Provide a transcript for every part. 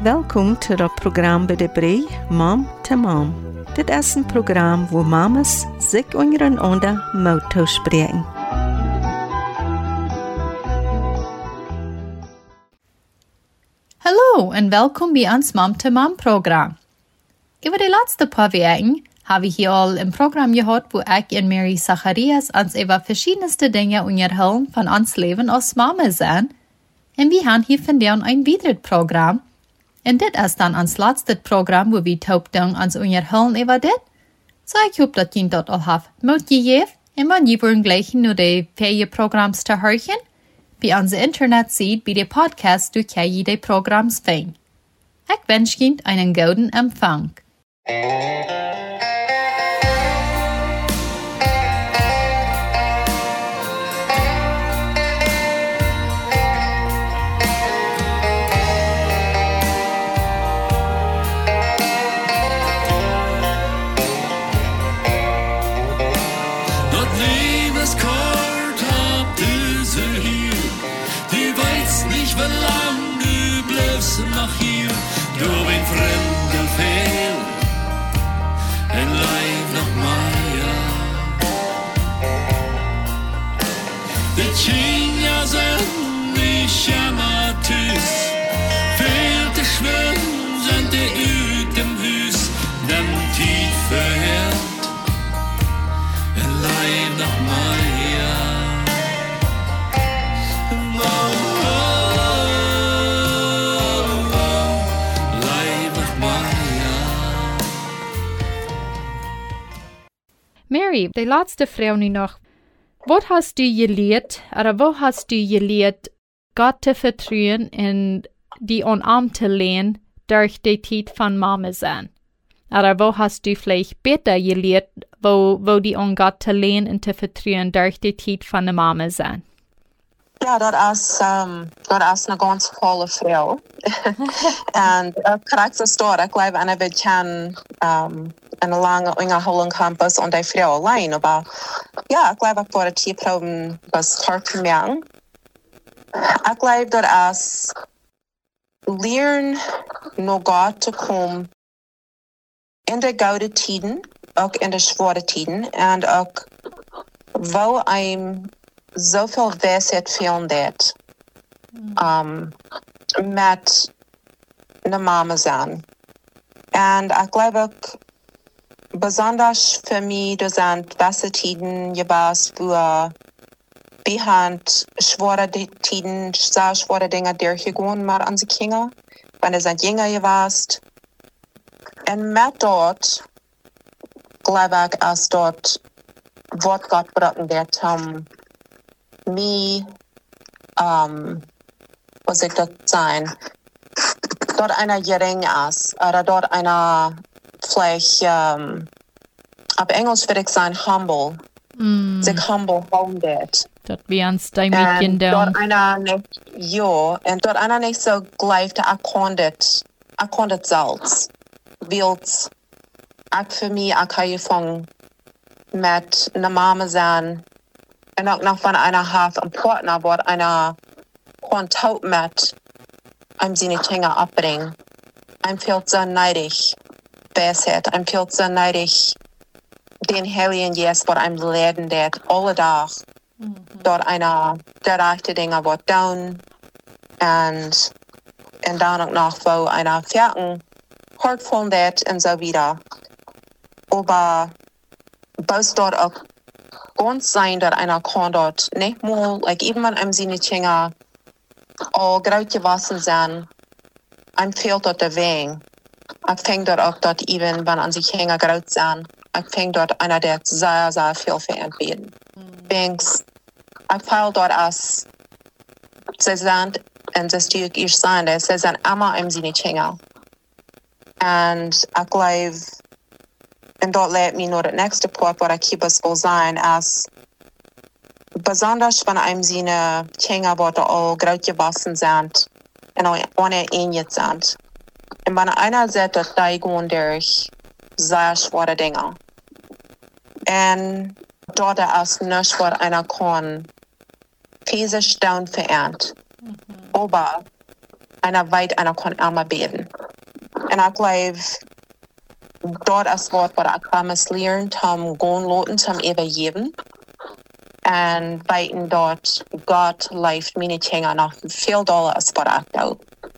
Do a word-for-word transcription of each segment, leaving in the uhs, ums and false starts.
Welkom to het programma bij de Brei Mom to Mom. Dit is een programma waar mamas zich ondereinander moeten spreken. Hallo en welkom bij ons Mom to Mom programma. Over de laatste paar weken habe ich hier al een programma gehad, wo ich en Mary Zacharias ons over verschiedenste dingen onderhouden van ons leven als mama zijn. En we gaan hier vandaag een weiteres programma. En dit is dan ons laatste programma, wo we taupdung ons onderhouden over dit. So ik hoop dat je dat al heeft motiveerd. En man, je wordt gleich naar de vele programma's te horen. Bij onze internetsite, bij de podcast, doe je de programma's vinden. Ik wens je een gouden empfang. Noch hier door een vreemde veel en leef nog maar ja. De tjinja zijn niet jammer thuis, veel te schwimmen zijn de uit dem huis, dan tief verheert en leef nog maar ja. Mary, de laatste vrouw nu nog. Wat hast du geleerd, oder wo hast du geleerd, Gott te vertrouwen en die omarm te lehen durch die tijd van mama zijn? Oder wo hast du vielleicht beter geleerd, wo, wo die on Gott te lehen en te vertrouwen durch die tijd van de mama zijn? Ja, dat is, um, dat is een ganz volle vrouw. En ik krijg ze door, ik leef aan een beetje um, een lange ingehouden campus en die vrouw alleen. Maar ja, ik leef ook voor het type was hard merken. Ik leef dat is leren naar God te komen in de gouden tijden, ook in de zware tijden. En ook wou een zoveel wijsheid veel dat um, met de mama zijn. En ik geloof ook, besonders voor mij, er zijn beste tijden geweest, wo behand zware tijden, sehr zware dingen doorgegaan met onze kinderen, wanneer ze jonger geweest. En met dat, geloof ik, als dat wordt God gebruikt dat om me, um, was ik dat zijn, dort einer gering ist, oder dort einer vielleicht, um, auf Englisch würde ich sagen, humble, mm. sich humble haltet. Dort wie ans dein Mädchen down. Dort einer nicht, ja, und dort einer nicht so gleich erkundet, erkundet selbst, wills, auch für mich, auch kann ich von mit einer Mama sein, und auch noch von einer Haft am Partner, wo einer Kontakt mit einem seine Kinder abbringen. Ein fühlt so neidig, Weisheit, ein fühlt so neidig, den Heiligen Jesus, wo einem leiden wird, alle Tag. Mhm. Dort einer, der rechte Dinge wird down, und, und dann auch noch, wo einer Vierten hurtvoll wird, und so wieder. Aber, bloß dort auch ganz sein, dass einer kann dort nicht mal, like, even wenn einem seine Kinder all groot gewassen zijn, einem fehlt dort der Weg. Ich fängt dort auch dort even, wenn an sich Kinder groot zijn, ich fängt dort einer, der sehr, sehr viel verantworten. Banks, ich fehl dort als, sie sind, und das tue ich sein, sie sind immer einem seine Kinder. Und ich glaube, und dort lehrt mich nur das nächste Punkt, wo ich hier will sein, als besonders wenn einem seine Kinder, die all groot gewassen sind und ohne ähnlich sind. Und wenn einer sagt, dass die gehen durch sehr schwere Dinge. Und dort ist nicht, was einer kann physisch down verernt. Mhm. Aber einer weit einer kann einmal beten. En ik leef dort als wat wat ik kan leren, tam gewoon loten, tam evalueren. En buiten dort, God leeft mijn dingen nog veel doller als wat ik doe.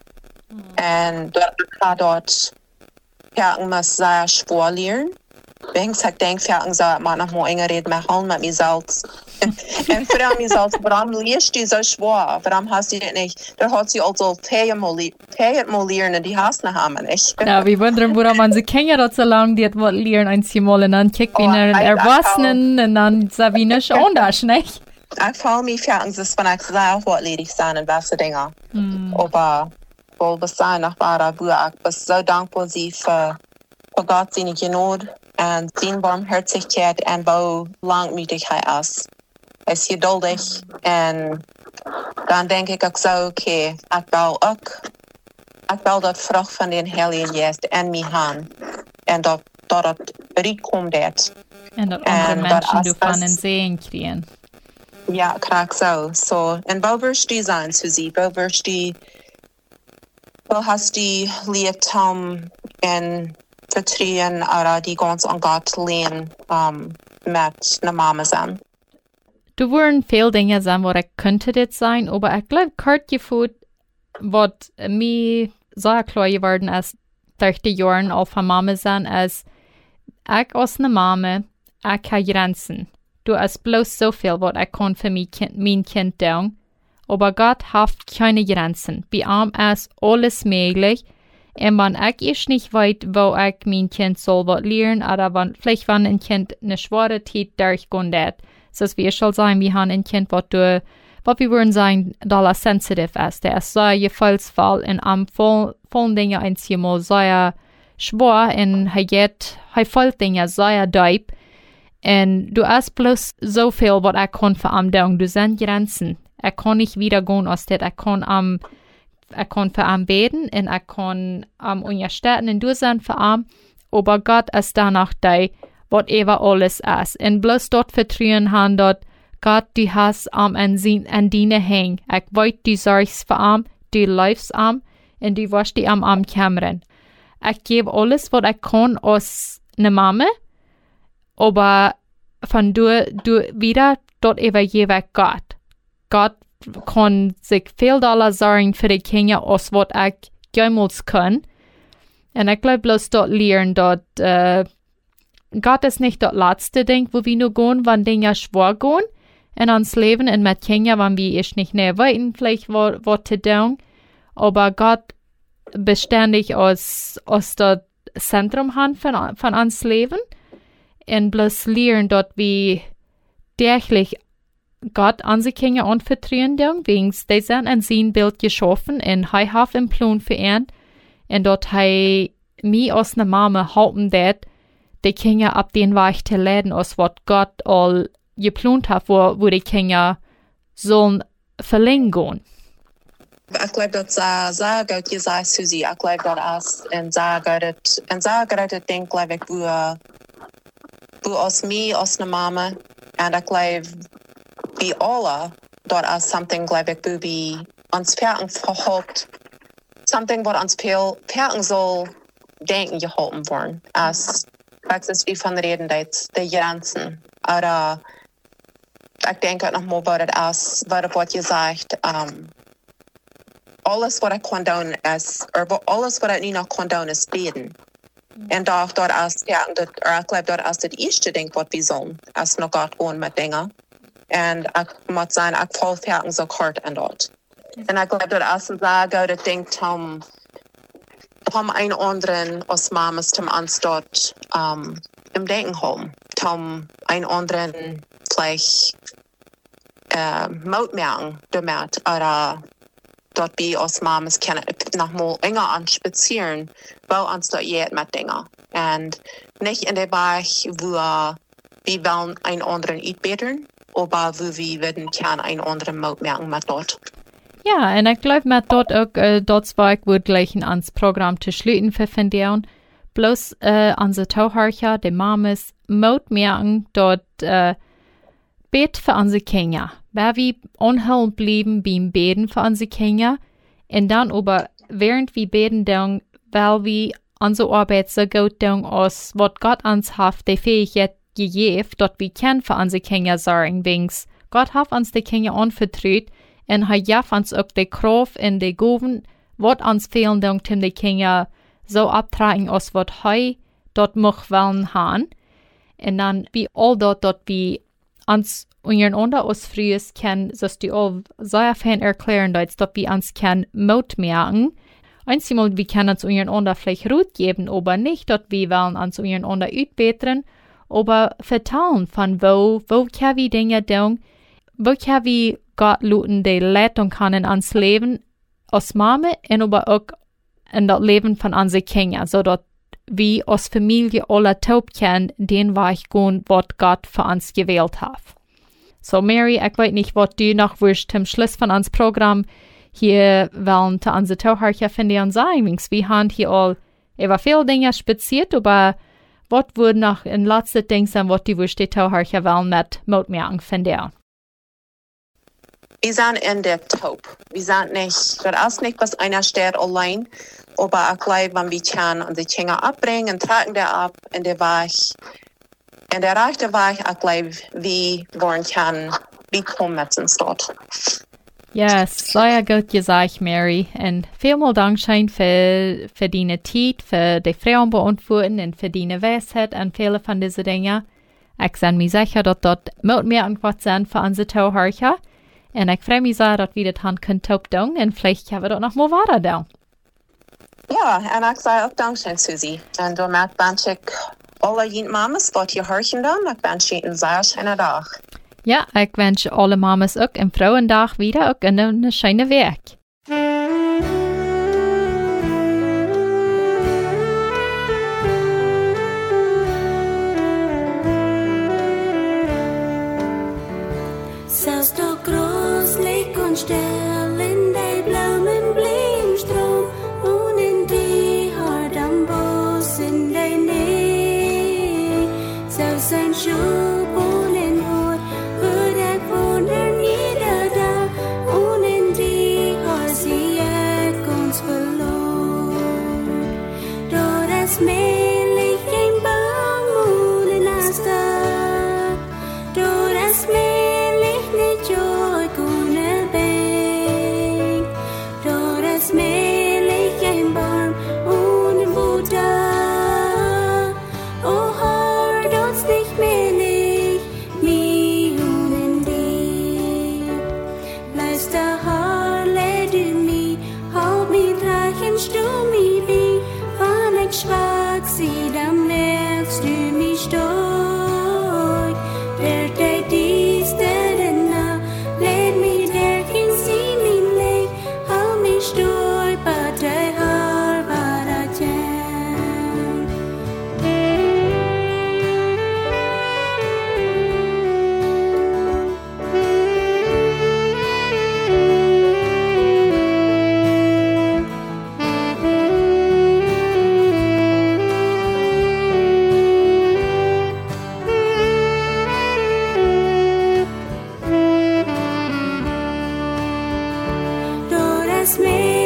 En dort ik dort, ja, ik moet zeer schwer leren. Wengs ik denk, ja, ik zou maar nog maar enger reden met handen met mezelf. En voor mezelf, waarom leest je zo schwer? Waarom hast je dit niet? Dat had je al zo vijfmal leren en die hast nog helemaal niet. Ja, wir wundern, warum man sie kennen dat so lang, die hat wat leren einmal und dann kijkt wie naar een Erwachsenen und dann sagt wie nicht anders, nicht? Ich fühle mich ja, es ist, wenn ich sehr wortledig sein und was Dinge. Mm. Aber, wohl bis sein nach Bara, wo ich bin so dankbar sie für, für Gott seine Gnade und seine Barmherzigkeit und wo Langmütigkeit ist. Er ist geduldig und dann denke ich auch so, okay, ich will auch, ich will das Frucht von den Heiligen Geist in mich haben und dort, dort reinkommt das. Und dort andere Menschen davon sehen kriegen. Ja, krak so. So, en wo wirst du sein, Susie? Wo wirst du, wo hast du lebt, um, in Vertrauen oder die ganz an Gott lehnen, um, mit einer Mama sein? Du waren viele Dinge sein, wo ich könnte das sein, aber ich glaube, kort gefühlt, was mir sehr klar geworden ist, durch die Jahre auf einer Mama sein, ist, ich als eine Mama, ich habe Grenzen. Du hast bloß so viel, was ich kann für mein Kind, mein Kind tun. Aber Gott hat keine Grenzen. Bei ihm ist alles möglich. Und wenn ich nicht weiß, wo ich mein Kind soll was lernen, oder wenn, vielleicht wenn ein Kind eine schwere Zeit durchgehen hat, so wie es soll sein, wir haben ein Kind, was du, was wir würden sagen, da sensitiv ist. Der ist sehr gefühlsvoll und am vollen voll Dinge einmal sehr schwer und er geht, er voll Dinge sehr deep. Und du hast bloß so viel, was ich kann für am tun. Du sind Grenzen. Ich kann nicht wieder gehen aus dem. Ich kann am, ich kann für am beten und ich kann am unterstützen und du sind für am. Aber Gott ist danach da, whatever alles ist. Und bloß dort vertrauen haben, dort Gott, du hast am an deine Hänge. Ich weiß, du sorgst für am, du läufst am und du wirst die am am Kämmern. Ich gebe alles, was ich kann aus einer Mama. Aber von du, du wieder dort über jeweils Gott. Gott kann sich viel Dollar sorgen für die Kinder, als was ich jemals kann. Und ich glaube bloß dort lernen, dort, äh, Gott ist nicht das letzte Ding, wo wir nur gehen, wenn Dinge schwer gehen in uns Leben und mit Kindern, wenn wir es nicht näher weiten, vielleicht was zu tun. Aber Gott beständig als, als das Zentrum haben von, von uns Leben. Und bloß lernen dort, wie täglich Gott an sich Kinder anvertrauen, wegen sie sind ein sein Bild geschaffen und er hat einen Plan für ihn. Und dort er mich als eine Mama halten wird, die Kinder ab den Weg zu leiten, als was Gott all geplant hat, wo, wo die Kinder sollen verlängern gehen. Ich glaube, dat sehr, sehr gut gesagt, Susie. Ich glaube, dat is een sehr gut, een sehr gut Ding, glaube ich, wo Wo als mij, als een mama, en ik geloof bij alle, dat is something, geloof ik, wo we ons Pärken verhoopt, something wat ons Pärken zal denken geholpen worden, als, wat is wie van reden, dat de Grenzen, oder, ik denk ook nog maar wat het is, wat wat je zegt, um, alles wat ik kan doen is, of alles wat ik niet nog kan doen is beden. En daar, daar is, ja, dat, ik geloof dat is het eerste ding wat we zullen, als nog gaat gewoon met dingen. En ik moet zijn, ik val verken zo hard en dat. En ik geloof dat is een zeer goede ding, om, om een anderen als mamas te aanstaan, um, im denken houden. Om een anderen vielleicht uh, mout merken, damit, oder dort wie als mamas kunnen nog mal enger aan spazieren, wo ons dort jet met dingen. En niet in de Bereich, wo wir wollen einen anderen uitbeteren, aber wo wir werden kann einen anderen mout merken met dort. Ja, en ik geloof met dat ook, uh, dat zou ik woord gleichen ans Programm te sluiten vervinden. Bloß uh, onze touwhartje, de mamas, mout merken, dat uh, bet für onze Kinder. Weil wir onhulp bleiben beim Beten für unsere Kinder und dann aber während wir beten, dann, weil wir unsere Arbeit so gut tun, als was Gott uns hat, die Fähigkeit gegeben, dort wir können für unsere Kinder sorgen, wings. Gott hat uns die Kinder anvertraut und hat ja uns auch die Kraft und die Gaben, was uns fehlen, um die Kinder so abtragen, als was er dort möchte wollen haben. Und dann, wie all dort, dort wir uns untereinander aus frühes kennen, dass die all sehr fein erklären, dass wir uns kennen Mut merken. Einmal, wir können uns untereinander vielleicht Ruhe geben, aber nicht, dass wir wollen uns untereinander ausbessern, aber vertrauen von wo, wo können wir Dinge tun, wo können wir Gott luten, die Leitung kann in uns Leben, als Mama und aber auch in das Leben von unseren Kindern, so dass wir als Familie alle taub können, den Weg gehen, was Gott für uns gewählt hat. So, Mary, ich weiß nicht, was du noch willst zum Schluss von unserem Programm hier wollen zu unseren Zuhörer finden und sagen. Wir haben hier all über viele Dinge spaziert, aber was würde noch in letzter Ding sein, was du willst die Zuhörer wollen mit Mutmerken finden? Wir sind in der Taub. Wir sind nicht, das ist nicht, was einer steht allein, aber ich glaube, wenn wir können unsere Kinder abbringen, tragen der ab in der Weg, in der rechten Weg, ich glaube, wir wollen können, wir kommen mit uns dort. Yes, sehr gut gesagt, Mary. Und vielmal Dankeschön für, für deine Zeit, für die Fragen beantworten und für deine Weisheit und viele von diesen Dingen. Ich bin mir sicher, dass dort mit mir irgendwas sind für unsere Zuhörer. Und ich freue mich sehr, dass wir das haben können tun und vielleicht können wir dort noch mal weiter tun. Ja, und ich sage auch Dankeschön, Susi. Und damit wünsche ich alle jeden Mamas, die hier hören, ich wünsche Ihnen einen sehr schönen Tag. Ja, ich wünsche alle Mamas auch einen Frauentag wieder auch einen schönen Weg. Selbst du groß, leg und still in der blauen Blindstrom und in die Hart am Bus in der Nähe. Selbst ein Schub und in Hut würde ich wundern jeder da und in die Hart sie ich uns verloren. Doch das Mählich ein Baum und in Asta. Doch das Mählich joy gonna bang, Doris Mählich ein Baum und ein Buddha. Oh, hart uns nicht mählich, mi und in dir. Bleibst da hart, lede mi, halt mi drachen, stu mi wie, wann ich schwach sie, dann lernst du mi stark. Wer der dies, der let me there can see me late. How me story, but I heart, but I jam. Doris Mählich